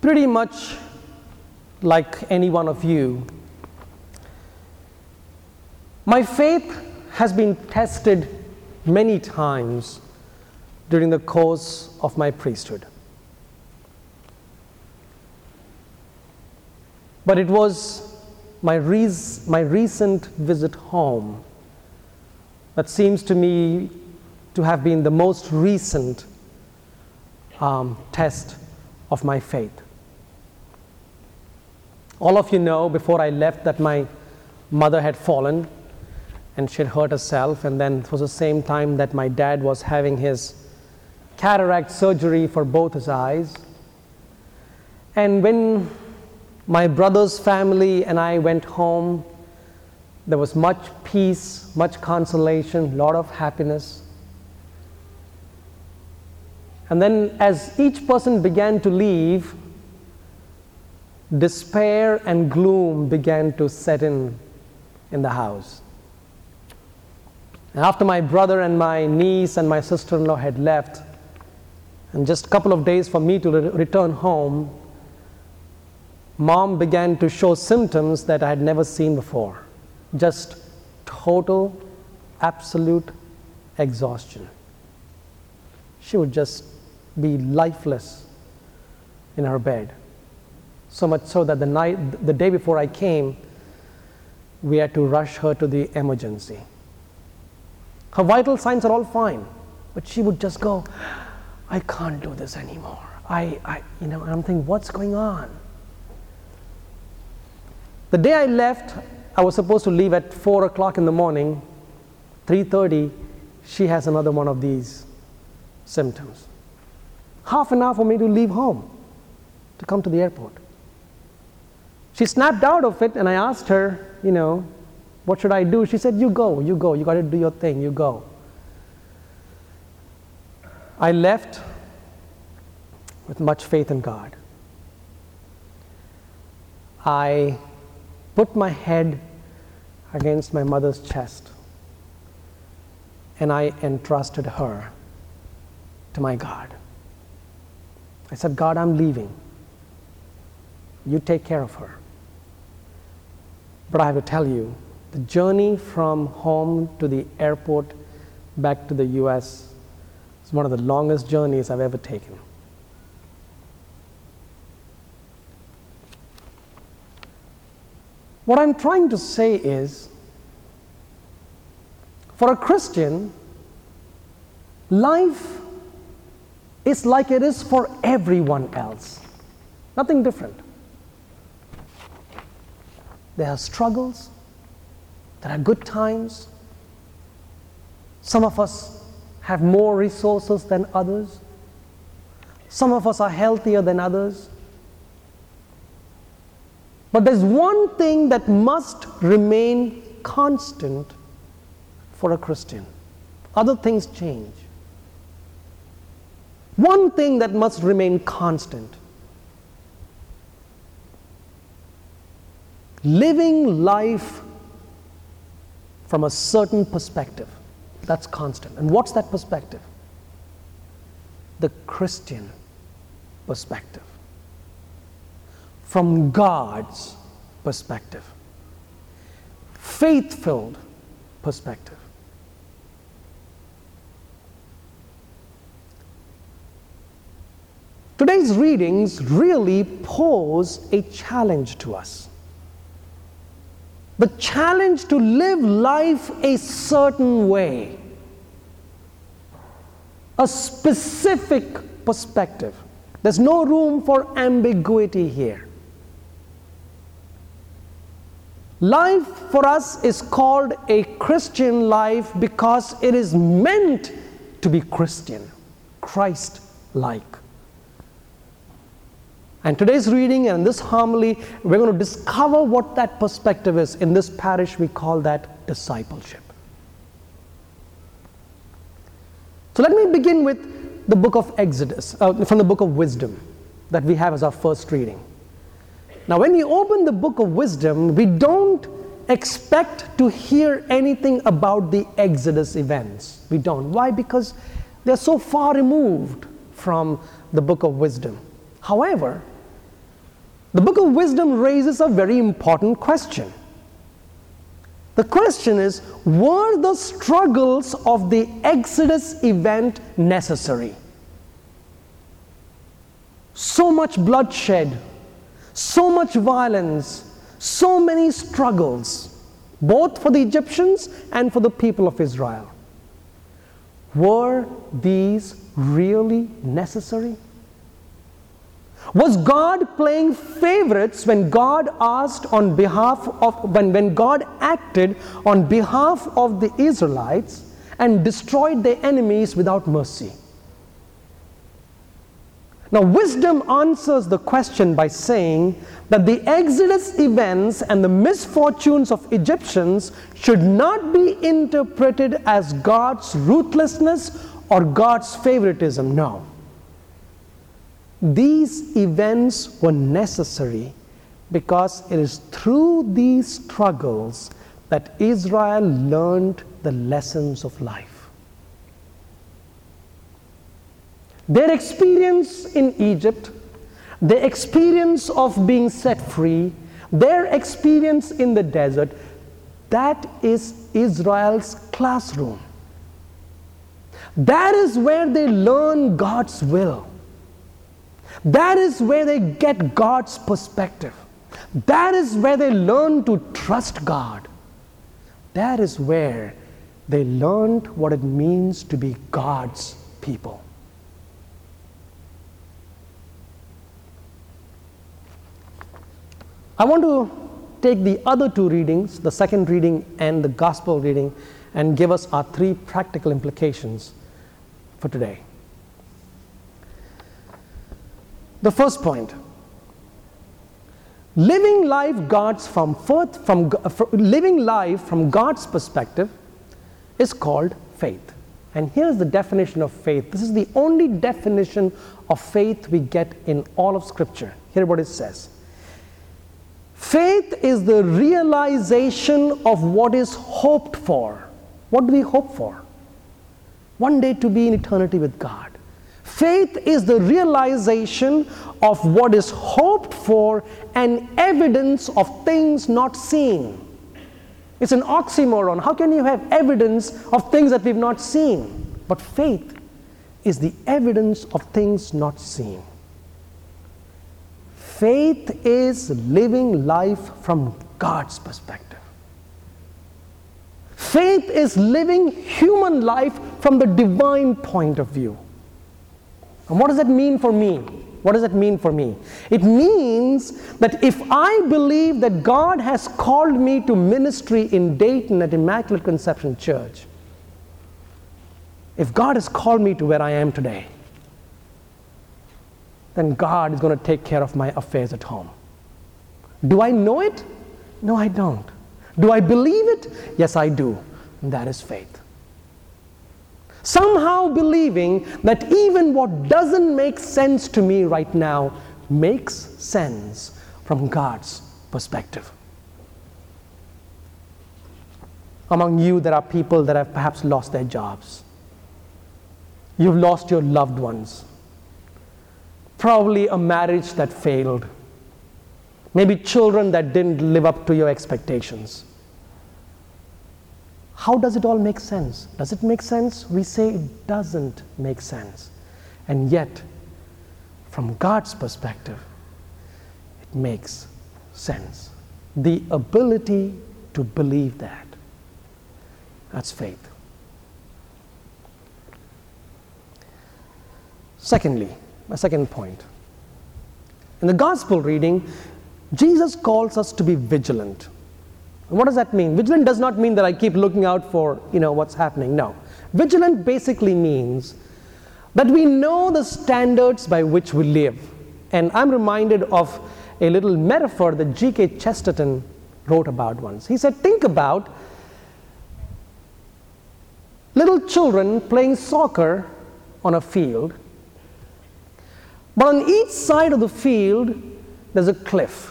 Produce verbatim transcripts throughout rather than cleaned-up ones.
pretty much like any one of you, my faith has been tested many times during the course of my priesthood. But it was my, re- my recent visit home that seems to me to have been the most recent um, test of my faith. All of you know before I left that my mother had fallen and she had hurt herself, and then it was the same time that my dad was having his cataract surgery for both his eyes. And when my brother's family and I went home, there was much peace, much consolation, a lot of happiness. And then as each person began to leave, despair and gloom began to set in in the house. And after my brother and my niece and my sister-in-law had left, and just a couple of days for me to re- return home, Mom began to show symptoms that I had never seen before. Just total, absolute exhaustion. She would just be lifeless in her bed. So much so that the night, the day before I came, we had to rush her to the emergency. Her vital signs are all fine, but she would just go, I can't do this anymore. I, I you know, and I'm thinking, what's going on? The day I left, I was supposed to leave at four o'clock in the morning. three thirty, she has another one of these symptoms. Half an hour for me to leave home, to come to the airport. She snapped out of it, and I asked her, you know, what should I do? She said, you go, you go, you got to do your thing, you go. I left with much faith in God. I put my head against my mother's chest, and I entrusted her to my God. I said, God, I'm leaving. You take care of her. But I have to tell you, the journey from home to the airport back to the U S is one of the longest journeys I've ever taken. What I'm trying to say is, for a Christian, life is like it is for everyone else. Nothing different. There are struggles, there are good times. Some of us have more resources than others. Some of us are healthier than others. But there's one thing that must remain constant for a Christian. Other things change. One thing that must remain constant: living life from a certain perspective. That's constant. And what's that perspective? The Christian perspective. From God's perspective. Faith-filled perspective. Today's readings really pose a challenge to us. The challenge to live life a certain way. A specific perspective. There's no room for ambiguity here. Life for us is called a Christian life because it is meant to be Christian, Christ-like. And today's reading and this homily, we're going to discover what that perspective is. In this parish, we call that discipleship. So let me begin with the book of Exodus, uh, from the book of Wisdom that we have as our first reading. Now, when we open the book of Wisdom, we don't expect to hear anything about the Exodus events. We don't. Why? Because they're so far removed from the book of Wisdom. However, The book of Wisdom raises a very important question. The question is, were the struggles of the Exodus event necessary? So much bloodshed, so much violence, so many struggles, both for the Egyptians and for the people of Israel. Were these really necessary? Was God playing favorites when God asked on behalf of, when, when God acted on behalf of the Israelites and destroyed their enemies without mercy? Now, wisdom answers the question by saying that the Exodus events and the misfortunes of Egyptians should not be interpreted as God's ruthlessness or God's favoritism. No. These events were necessary because it is through these struggles that Israel learned the lessons of life. Their experience in Egypt, their experience of being set free, their experience in the desert, that is Israel's classroom. That is where they learn God's will. That is where they get God's perspective. That is where they learn to trust God. That is where they learned what it means to be God's people. I want to take the other two readings, the second reading and the gospel reading, and give us our three practical implications for today. The first point, living life God's from, forth, from, from living life from God's perspective is called faith. And here's the definition of faith. This is the only definition of faith we get in all of Scripture. Hear what it says. Faith is the realization of what is hoped for. What do we hope for? One day to be in eternity with God. Faith is the realization of what is hoped for and evidence of things not seen. It's an oxymoron. How can you have evidence of things that we've not seen? But faith is the evidence of things not seen. Faith is living life from God's perspective. Faith is living human life from the divine point of view. And what does that mean for me? What does that mean for me? It means that if I believe that God has called me to ministry in Dayton at Immaculate Conception Church, if God has called me to where I am today, then God is going to take care of my affairs at home. Do I know it? No, I don't. Do I believe it? Yes, I do. And that is faith. Somehow believing that even what doesn't make sense to me right now makes sense from God's perspective. Among you, there are people that have perhaps lost their jobs. You've lost your loved ones. Probably a marriage that failed. Maybe children that didn't live up to your expectations. How does it all make sense? Does it make sense? We say it doesn't make sense. And yet, from God's perspective, it makes sense. The ability to believe that. That's faith. Secondly, my second point. In the gospel reading, Jesus calls us to be vigilant. What does that mean? Vigilant does not mean that I keep looking out for, you know, what's happening. No. Vigilant basically means that we know the standards by which we live. And I'm reminded of a little metaphor that G K Chesterton wrote about once. He said, think about little children playing soccer on a field, but on each side of the field, there's a cliff.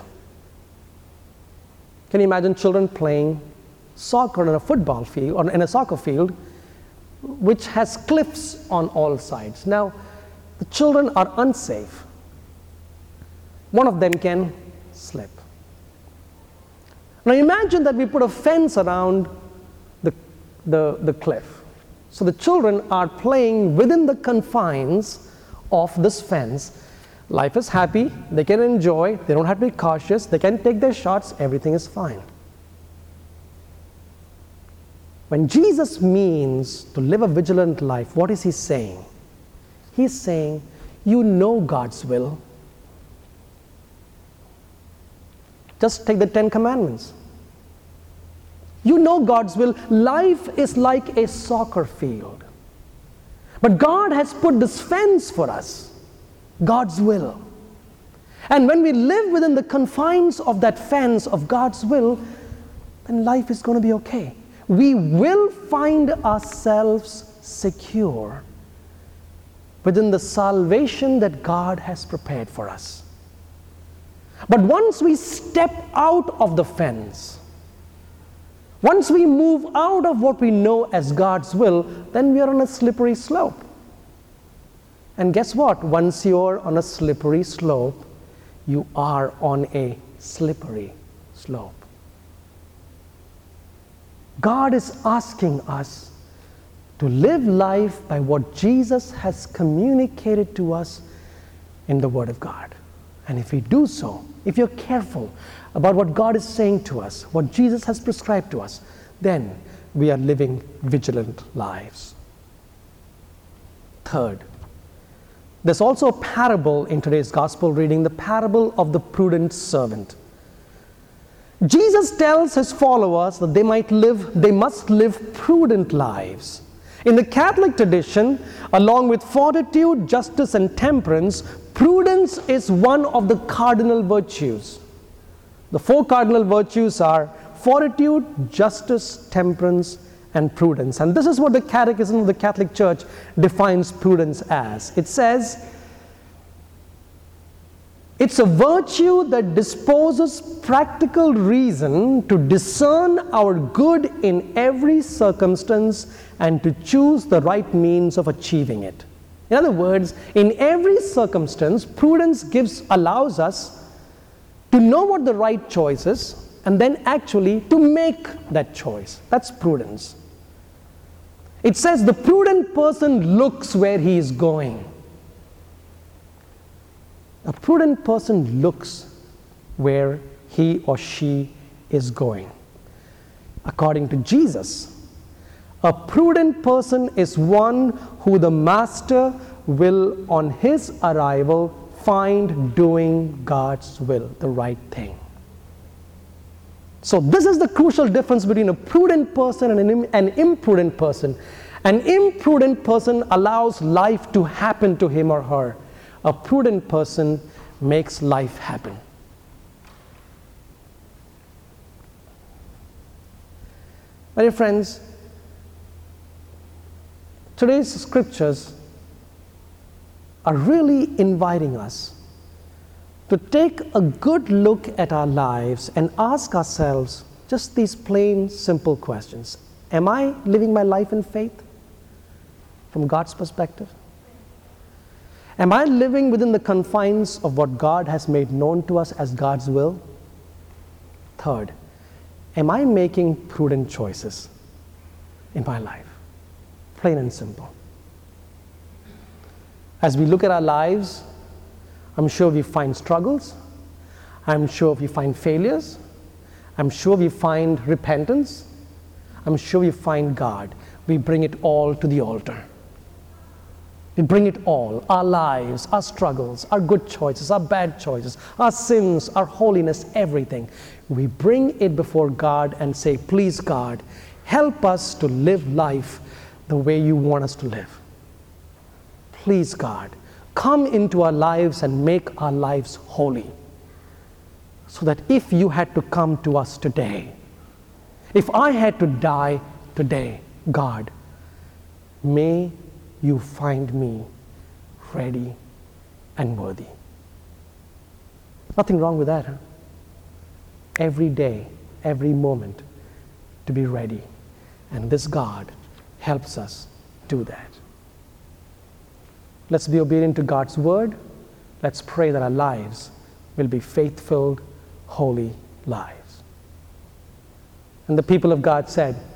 Can you imagine children playing soccer on a football field, or in a soccer field, which has cliffs on all sides? Now, the children are unsafe. One of them can slip. Now imagine that we put a fence around the, the, the cliff. So the children are playing within the confines of this fence. Life is happy, they can enjoy, they don't have to be cautious, they can take their shots, everything is fine. When Jesus means to live a vigilant life, what is he saying? He's saying, you know God's will. Just take the Ten Commandments. You know God's will. Life is like a soccer field. But God has put this fence for us, God's will. And when we live within the confines of that fence of God's will, then life is going to be okay. We will find ourselves secure within the salvation that God has prepared for us. But once we step out of the fence, once we move out of what we know as God's will, then we are on a slippery slope. And guess what? Once you're on a slippery slope, you are on a slippery slope. God is asking us to live life by what Jesus has communicated to us in the Word of God. And if we do so, if you're careful about what God is saying to us, what Jesus has prescribed to us, then we are living vigilant lives. Third, there's also a parable in today's gospel reading, the parable of the prudent servant. Jesus tells his followers that they might live, they must live prudent lives. In the Catholic tradition, along with fortitude, justice, and temperance, prudence is one of the cardinal virtues. The four cardinal virtues are fortitude, justice, temperance, and prudence. And this is what the Catechism of the Catholic Church defines prudence as. It says, it's a virtue that disposes practical reason to discern our good in every circumstance and to choose the right means of achieving it. In other words, in every circumstance, prudence gives, allows us to know what the right choice is and then actually to make that choice. That's prudence. It says the prudent person looks where he is going. A prudent person looks where he or she is going. According to Jesus, a prudent person is one who the master will, on his arrival, find doing God's will, the right thing. So this is the crucial difference between a prudent person and an, an imprudent person. An imprudent person allows life to happen to him or her. A prudent person makes life happen. My dear friends, today's scriptures are really inviting us to take a good look at our lives and ask ourselves just these plain, simple questions. Am I living my life in faith from God's perspective? Am I living within the confines of what God has made known to us as God's will? Third, am I making prudent choices in my life? Plain and simple. As we look at our lives, I'm sure we find struggles. I'm sure we find failures. I'm sure we find repentance. I'm sure we find God. We bring it all to the altar. We bring it all, our lives, our struggles, our good choices, our bad choices, our sins, our holiness, everything. We bring it before God and say, please God, help us to live life the way you want us to live. Please God, come into our lives and make our lives holy. So that if you had to come to us today, if I had to die today, God, may you find me ready and worthy. Nothing wrong with that, huh? Every day, every moment, to be ready. And this God helps us do that. Let's be obedient to God's word. Let's pray that our lives will be faith-filled, holy lives. And the people of God said,